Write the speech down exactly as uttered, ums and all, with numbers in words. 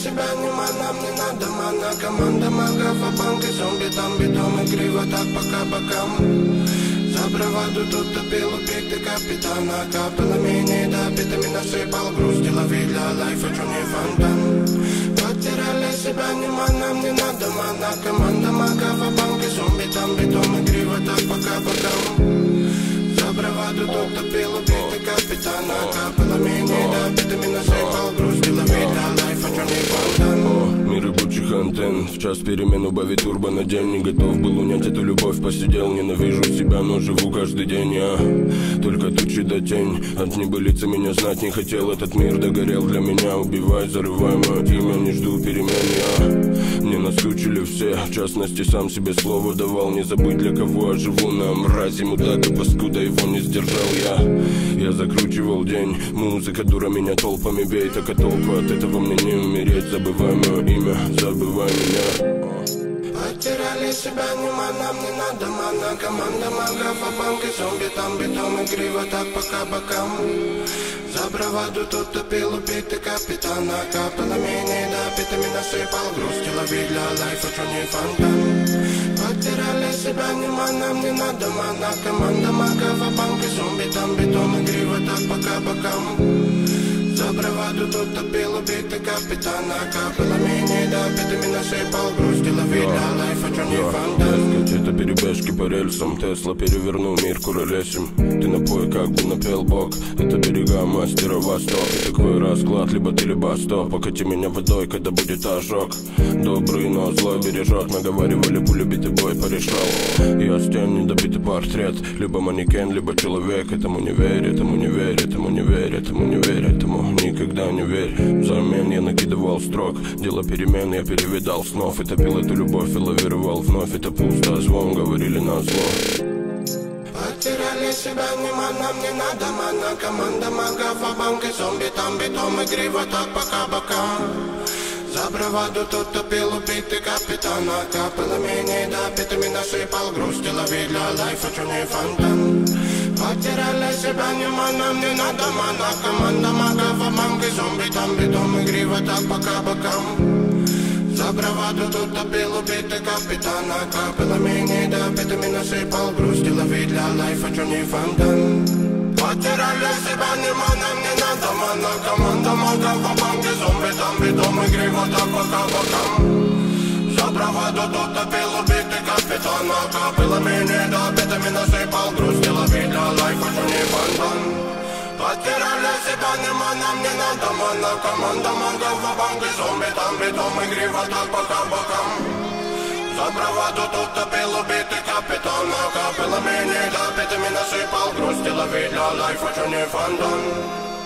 себя, не мана, мне надо мана. Команда мага, фабанк и зомби, там битом игриво, так пока бокам. За браваду тут топил убитый капитана. Капелами не добитыми насыпал грусти, лови для лайфа, чё не фонтан. Потеряли себя, не мана, мне надо мана. Команда мага, фабанк и зомби, там битом игриво, так пока бокам. За браваду тут топил убитый капитана. Капелами не добитыми насыпал грусти, лови для лайфа, чё не фонтан. Мир рабочих антенн, в час перемен убавить турбо на день. Не готов был унять эту любовь, посидел. Ненавижу себя, но живу каждый день я. Только тучи да тень, от небылицы меня знать не хотел. Этот мир догорел для меня, убивай, зарывай мое имя. Не жду перемен я, мне наскучили все. В частности сам себе слово давал, не забыть для кого я живу. На мрази мудак и паскуда, его не сдержал я. Я закручивал день, музыка дура меня толпами бей. Так а толку от этого мне не умереть. Забывай мое имя, забывай меня. Потеряли себя, не мана, мне надо мана. Команда мага, фабанк и зомби, там битом игриво, так пока бокам. За браваду тут топил убитый капитана. Капелами не добитыми насыпал грусти, лови для лайфа, чё не фонтан. Потеряли себя, не мана, мне надо мана. Команда мага, фабанк и зомби, там битом игриво, так пока бокам. За браваду тут топил убитый капитана. Капелами не добитыми насыпал грусти, лови для лайфа, чё не фонтан. Это перебежки по рельсам, Тесла перевернул мир куролесим. Ты напой, как бы напел бог. Это берега мастера Восток. И такой расклад, либо ты, либо стоп. Покати меня водой, когда будет ожог. Добрый, но злой бережет. Наговаривали, пуля битый бой порешал. Я стен, недобитый портрет. Либо манекен, либо человек. Этому не верь, этому не верь, этому не верь, этому не верь, этому никогда не верь. Взамен я накидывал строк. Дело перемен, я перевидал снов. И топил эту любовь и лавировал вновь. Это пусто, звон, говорили на зло. Потеряли себя, не мана, мне надо мана. Команда мага, фабанк и зомби, там битом игриво, так пока бокам. За браваду тут топил убитый капитана. Капелами не добитыми насыпал грусти, лови для лайфа, чё не фонтан. Потеряли себя, не мана, мне надо мана. Команда мага, фабанк и зомби, там битом игриво, так пока бокам. За браваду тут топил убитый капитана. Капелами не добитыми насыпал грусти, лови для лайфа, чё не фонтан. Потеряли себя, не мана, мне надо мана. Команда мага, фабанк и зомби, там битом игриво, так пока бокам. За браваду тут топил убитый капитана. Капелами не добитыми насыпал грусти, лови для лайфа, чё не фонтан. Потеряли себя, не мана, мне надо мана. Команда мага, фабанк и зомби, там битом игриво, так пока бокам. За браваду тут топил убитый капитана. Капелами не добитыми насыпал грусти, лови для лайфа, чё не фонтан.